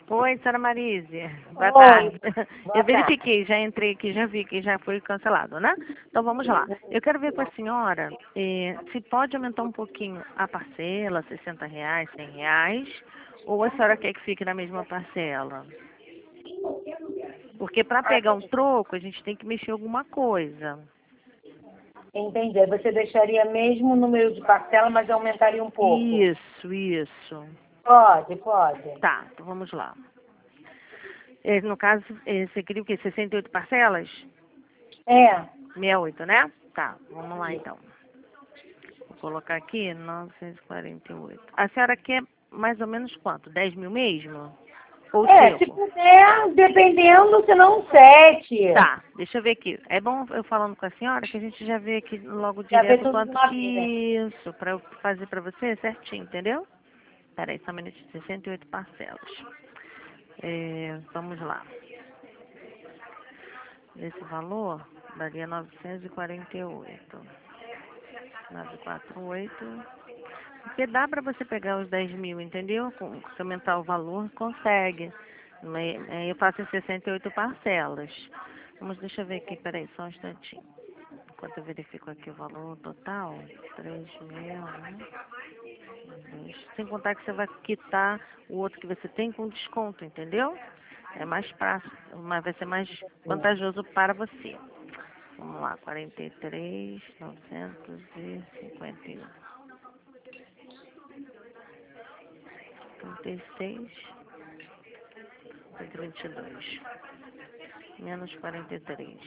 Oi, senhora Marise. Boa Oi, tarde. boa Eu tarde. verifiquei, já entrei aqui, já vi que já foi cancelado, né? Então vamos lá. Eu quero ver com a senhora se pode aumentar um pouquinho a parcela, R$ 60, R$ 100, ou a senhora quer que fique na mesma parcela? Porque para pegar um troco, a gente tem que mexer alguma coisa. Entendi. Aí você deixaria mesmo o número de parcela, mas aumentaria um pouco. Isso. Pode. Tá, então vamos lá. No caso, você queria o quê? 68 parcelas? É. 68, né? Tá, vamos lá então. Vou colocar aqui 948. A senhora quer mais ou menos quanto? 10 mil mesmo? Ou Se 5? puder, dependendo, se não 7. Tá, deixa eu ver aqui. É bom eu falando com a senhora que a gente já vê aqui logo Já vê direto tudo de quanto. uma vez, né? Isso, pra eu fazer pra você certinho, entendeu? Peraí, só um minutinho. 68 parcelas. Vamos lá. Esse valor daria 948. 948. Porque dá para você pegar os 10 mil, entendeu? Se aumentar o valor, consegue. Eu faço em 68 parcelas. Deixa eu ver aqui, peraí, só um instantinho. Enquanto eu verifico aqui o valor total, 3 mil, né? Sem contar que você vai quitar o outro que você tem com desconto, entendeu? É mais fácil, mas vai ser mais vantajoso para você. Vamos lá, 43.951. 36, 122, menos 43.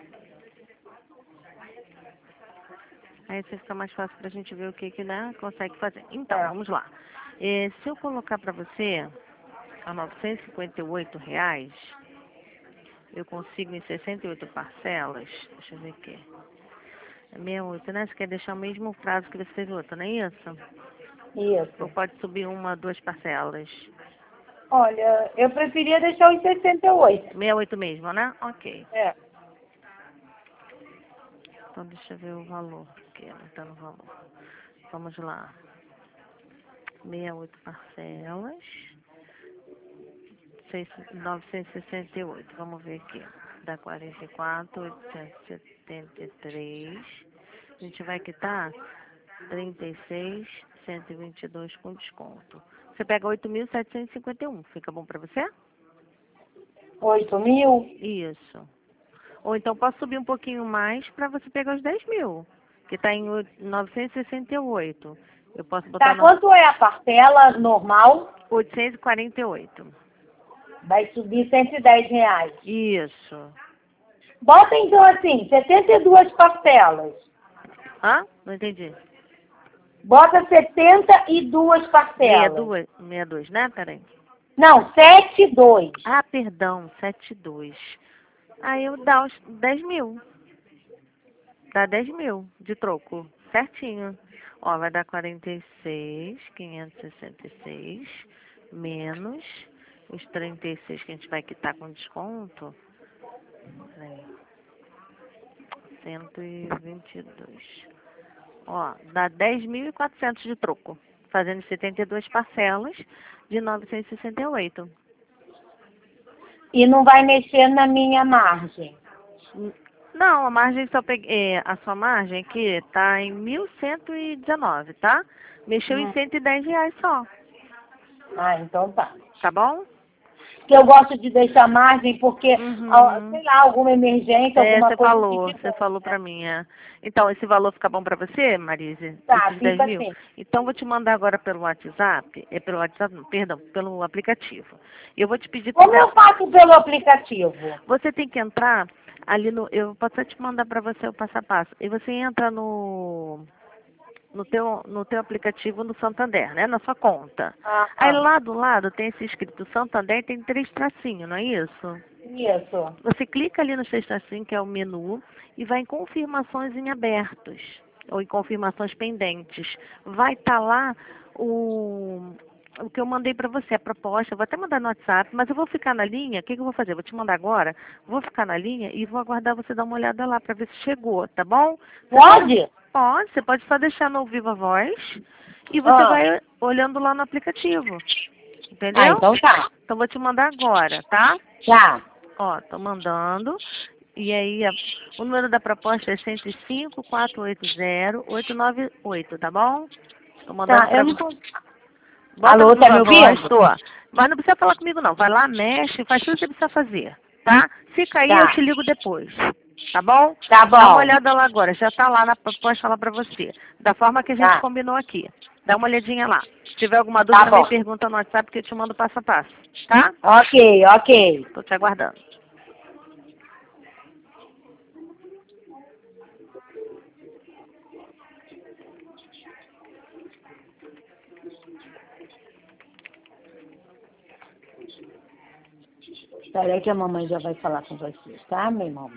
Aí fica mais fácil para a gente ver o que né, consegue fazer. Então, vamos lá. Se eu colocar para você a R$ 958, eu consigo em 68 parcelas. Deixa eu ver aqui. É 68, né? Você quer deixar o mesmo prazo que você fez outra, não é isso? Ou Isso. pode subir uma, duas parcelas? Olha, eu preferia deixar os 68. 68 mesmo, né? Ok. É. Então, deixa eu ver o valor. Aqui, não está no valor. Vamos lá. 68 parcelas. 968. Vamos ver aqui. Dá 44.873. A gente vai quitar 36.122 com desconto. Você pega 8.751. Fica bom para você? 8.000? Isso. Ou então posso subir um pouquinho mais para você pegar os 10 mil, que está em 968. Eu posso botar Tá, quanto é a parcela normal? 848. Vai subir R$ 110. Isso. Bota então assim, 72 parcelas. Hã? Não entendi. Bota 72 parcelas. 62, né? Peraí. Não, 72. Ah, perdão, 72. Aí eu dá os 10 mil. Dá 10 mil de troco. Certinho. Ó, vai dar 46.566 menos os 36 que a gente vai quitar com desconto. Peraí. 122. Ó, dá 10.400 de troco. Fazendo 72 parcelas de 968. E não vai mexer na minha margem. Não, a margem só peguei, a sua margem aqui está em 1.119, tá? Mexeu em R$ 110 só, Então tá. tá bom? Que eu gosto de deixar margem porque, Uhum. sei lá, alguma emergência, alguma coisa que Você falou pra mim, Então, esse valor fica bom pra você, Marise? Tá, Esses 10 fica mil? assim. Então, vou te mandar agora pelo WhatsApp, pelo WhatsApp, não, perdão, pelo aplicativo. Eu vou te pedir Como eu faço pelo aplicativo? você tem que entrar ali eu posso até te mandar pra você o passo a passo. E você entra no teu aplicativo no Santander, né? Na sua conta. Aí lá do lado tem esse escrito Santander e tem 3 tracinhos, não é isso? Isso. Você clica ali no 3 tracinhos, que é o menu, e vai em confirmações em abertos, ou em confirmações pendentes. Vai estar lá o que eu mandei para você, a proposta. Eu vou até mandar no WhatsApp, mas eu vou ficar na linha. O que eu vou fazer? Vou te mandar agora. Vou ficar na linha e vou aguardar você dar uma olhada lá para ver se chegou, tá bom? Pode? Pode, você pode só deixar no Viva Voz e você vai olhando lá no aplicativo. Entendeu? Então tá. Então, vou te mandar agora, tá? Tá. Ó, tô mandando. E aí, o número da proposta é 105-480-898, tá bom? Tô mandando Tá, pra eu não você. tô... Bota Alô, no tá Viva me Voz, ouvindo? tô. Mas não precisa falar comigo, não. Vai lá, mexe, faz tudo o que você precisa fazer, tá? Se cair, eu Tá. te ligo depois, tá bom? Tá Dá uma bom. olhada lá agora, já tá lá na proposta lá pra você. Da forma que a gente Tá. combinou aqui. Dá uma olhadinha lá. Se tiver alguma Tá dúvida, me bom. pergunta no WhatsApp que eu te mando passo a passo, tá? Ok, ok. Tô te aguardando. Espera aí que a mamãe já vai falar com você, tá, meu irmão?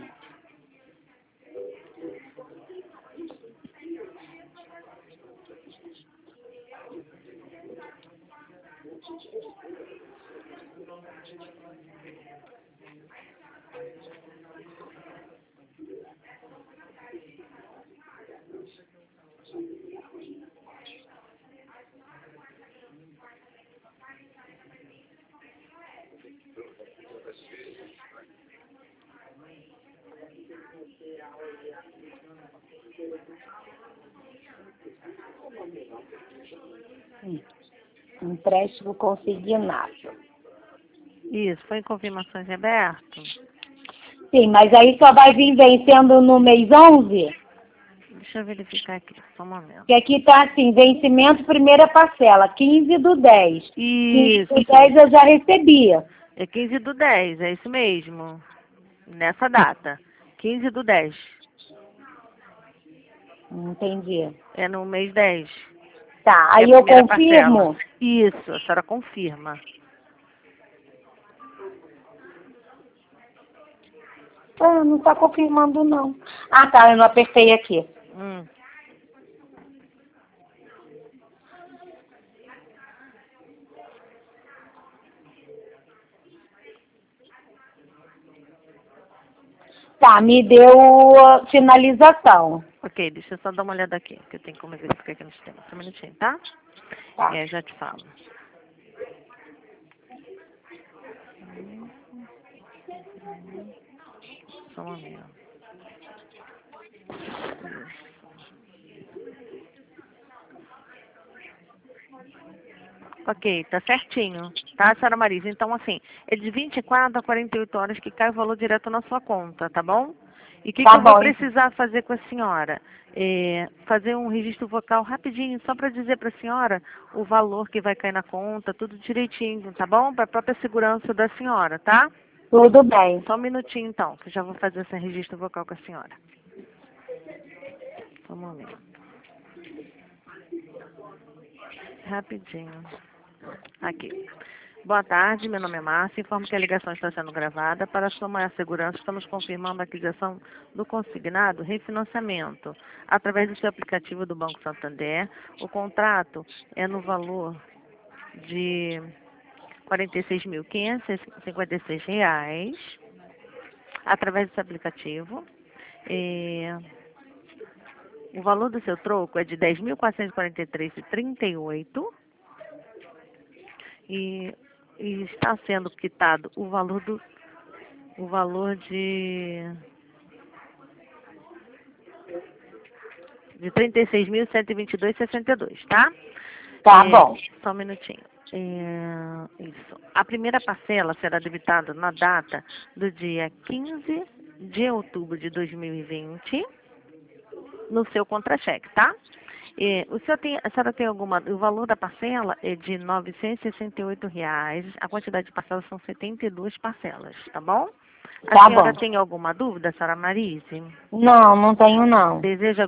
Empréstimo consignado. Isso, foi em confirmações de aberto? Sim, mas aí só vai vir vencendo no mês 11? Deixa eu verificar aqui, só um momento. Que aqui tá assim, vencimento primeira parcela, 15/10. 15 Isso, do 10 eu já recebia. é 15/10, é isso mesmo. Nessa data, 15/10. Não entendi. É no mês 10, Tá, que é a aí eu primeira parcela. confirmo. Isso, a senhora confirma. Ah, não tá confirmando não. Ah, tá, eu não apertei aqui. Hum. Tá, me deu finalização. Ok, deixa eu só dar uma olhada aqui, que eu tenho como verificar aqui no sistema. Só um minutinho, tá? Tá. E aí eu já te falo. Só um momento. Ok, tá certinho, tá, senhora Marisa? Então, assim, é de 24 a 48 horas que cai o valor direto na sua conta, tá bom? E o que Tá eu vou bom. precisar fazer com a senhora? Fazer um registro vocal rapidinho, só para dizer para a senhora o valor que vai cair na conta, tudo direitinho, tá bom? Para a própria segurança da senhora, tá? Tudo bem. Só um minutinho, então, que eu já vou fazer esse registro vocal com a senhora. Só um momento. Rapidinho. Aqui. Boa tarde, meu nome é Márcia. Informo que a ligação está sendo gravada. Para sua maior segurança, estamos confirmando a aquisição do consignado refinanciamento através do seu aplicativo do Banco Santander. O contrato é no valor de R$ 46.556 através desse aplicativo. O valor do seu troco é de R$ 10.443,38 e está sendo quitado o valor de R$ 36.122,62, tá? Tá bom. Só um minutinho. Isso. A primeira parcela será debitada na data do dia 15 de outubro de 2020 no seu contra-cheque, tá? A senhora tem alguma... O valor da parcela é de R$ 968,00. A quantidade de parcelas são 72 parcelas, tá bom? A Tá senhora bom. tem alguma dúvida, senhora Marise? Não, não tenho não.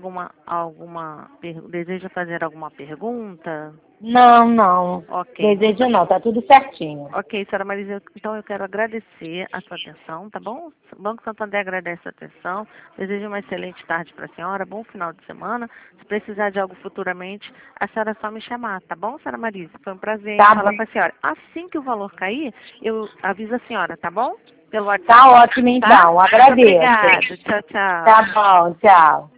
Deseja fazer alguma pergunta? Não, não. Ok. Desejo não, tá tudo certinho. Ok, senhora Marisa, então eu quero agradecer a sua atenção, tá bom? O Banco Santander agradece a atenção, desejo uma excelente tarde para a senhora, bom final de semana. Se precisar de algo futuramente, a senhora é só me chamar, tá bom, senhora Marisa? Foi um prazer Tá falar bom. com a senhora. Assim que o valor cair, eu aviso a senhora, tá bom? Pelo WhatsApp. Tá ótimo Tá? então, Muito agradeço. obrigada. Tchau, tchau. Tá bom, tchau.